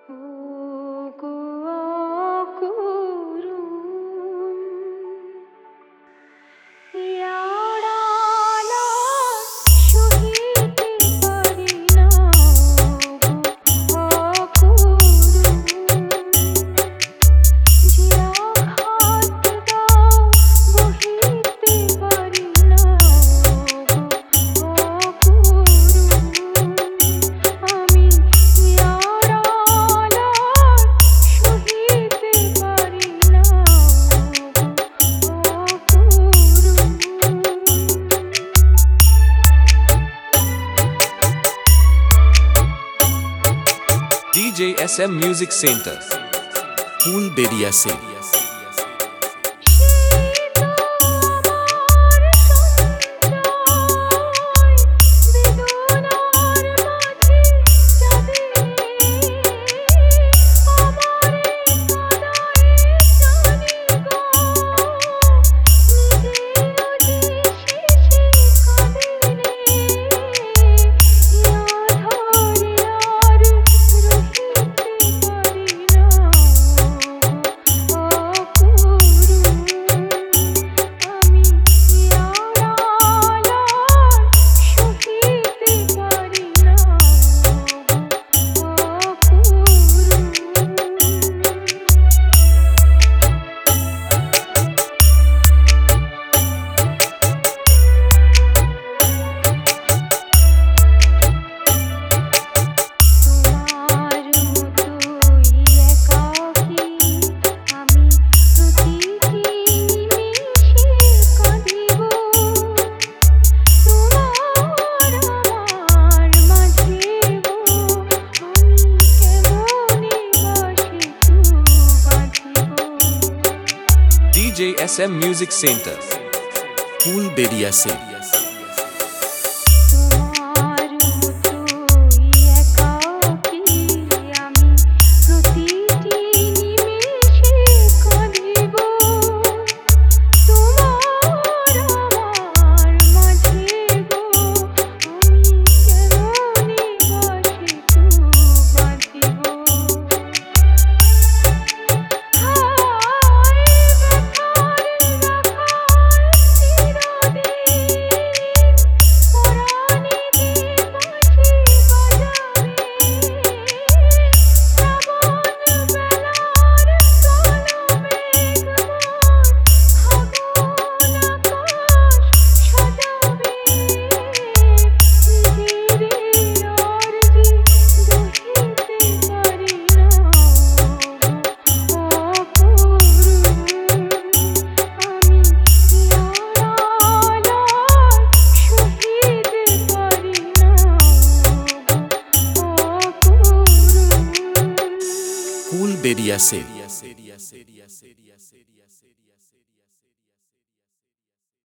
ওগো অকুরুম ইয়ারালা সহিতে পারি না ওগো অকুরুম যে আঘাত দাও বহিতে পারি না ওগো অকুরুম আমি ইয়ারালা সহিতে পারি না ওগো অকুরুম DJ SM Music Center, Fulberia Se. DJ SM Music Center, Fulberia Se. Fulberia Se.